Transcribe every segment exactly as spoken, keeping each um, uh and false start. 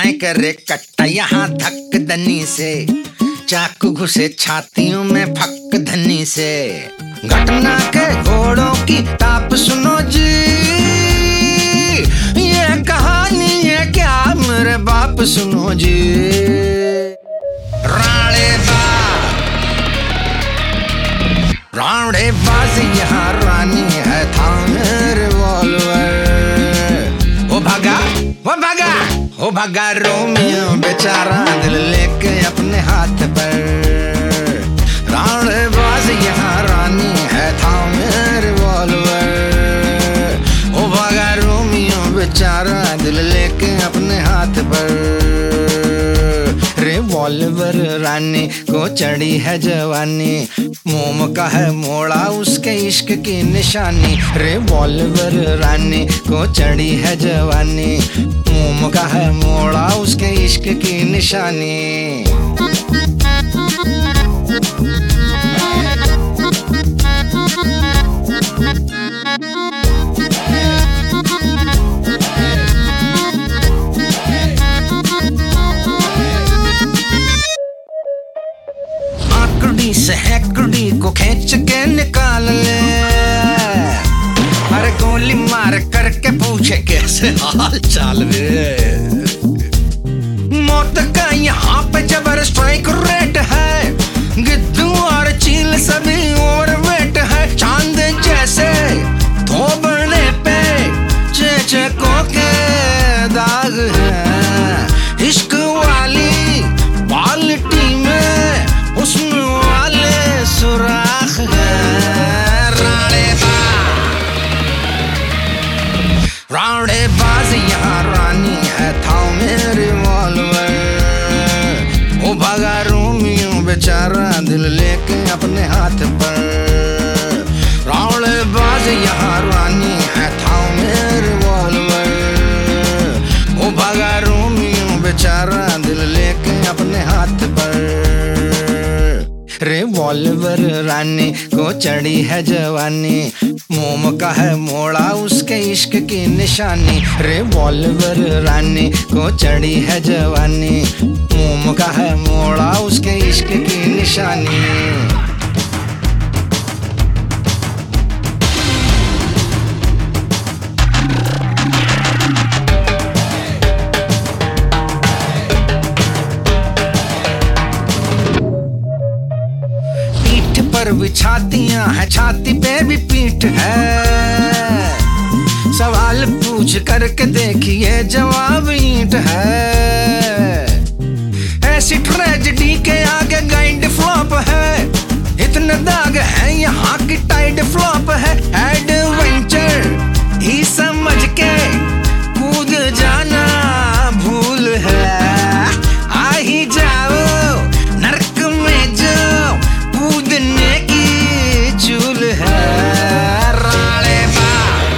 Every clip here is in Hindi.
जाए करे कट्टा यहाँ धक दनी से, चाकू घुसे छातियों में फक धनी से। घटना के घोड़ों की ताप सुनो जी, ये कहानी है क्या मेरे बाप सुनो जी। राणे बाज राणे बाज यहाँ रानी है थामे रिवॉल्वर। वो भागा वो भागा वो भागा रोमियो बेचारा दिल लेके अपने हाथ पर। राणे बाज यहाँ रानी है थामे रिवॉल्वर। वो भागा रोमियो बेचारा दिल लेके अपने हाथ पर। रिवॉल्वर रानी को चढ़ी है जवानी, मोम का है मोड़ा उसके इश्क की निशानी। रिवॉल्वर रानी को चढ़ी है जवानी, मोम का है मोड़ा उसके इश्क की निशानी। आकड़ी से हैकड़ी को खींच के निकाल ले, अरे गोली मार करके पूछे कैसे हाल चाल रे। मौत का यहाँ पे जबर स्ट्राइक रेट है, गिद्दू और चील सभी ओवरवेट है। चांद जैसे धोबने पे चेचकों के दाग है, इश्क वाली बाल्टी में उसमें वाले सुराख है। राणे बाज राणे बाज यहाँ रानी है थामे रिवॉल्वर। वो भागा रोमियो बेचारा दिल लेके अपने हाथ पर। राणे बाज यहाँ रानी है थामे रिवॉल्वर। वो भागा रोमियो बेचारा दिल लेके अपने हाथ पर। रिवॉल्वर रानी को चढ़ी है जवानी, मोम का है मोड़ा उसके इश्क की निशानी। रिवॉल्वर रानी को चढ़ी है जवानी, मोम का है मोड़ा उसके इश्क की निशानी। पर भी छातियां है, छाती पे भी पीठ है। सवाल पूछ करके देखिए जवाब ईंट है। ऐसी ट्रेजेडी के आगे गाइड फ्लॉप है, इतने दाग है यहाँ की टाइड फ्लॉप है। एडवेंचर ही समझ के कूद जाना भूल है। आ ही जाओ नरक में जो कूदने की चूल है। राणे बाज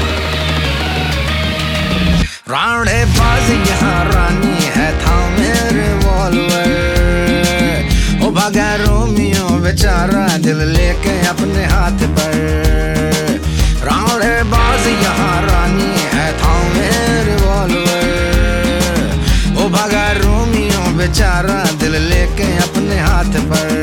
राणे बाज यहाँ रानी है थामे रिवॉल्वर। वो भागा रोमियो बेचारा दिल लेके अपने हाथ पर। राणे बाज यहाँ रानी है थामे रिवॉल्वर। वो भागा रोमियो बेचारा दिल लेके अपने हाथ पर।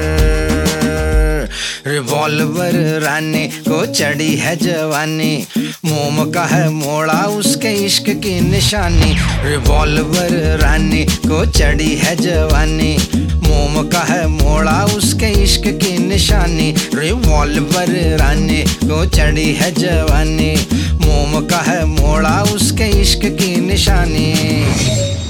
रिवॉल्वर रानी को चढ़ी है जवानी, मोम का है मोड़ा उसके इश्क की निशानी। रिवॉल्वर रानी को चढ़ी है जवानी, मोम का है मोड़ा उसके इश्क की निशानी। रिवॉल्वर रानी को चढ़ी है जवानी, मोम का है मोड़ा उसके इश्क की निशानी।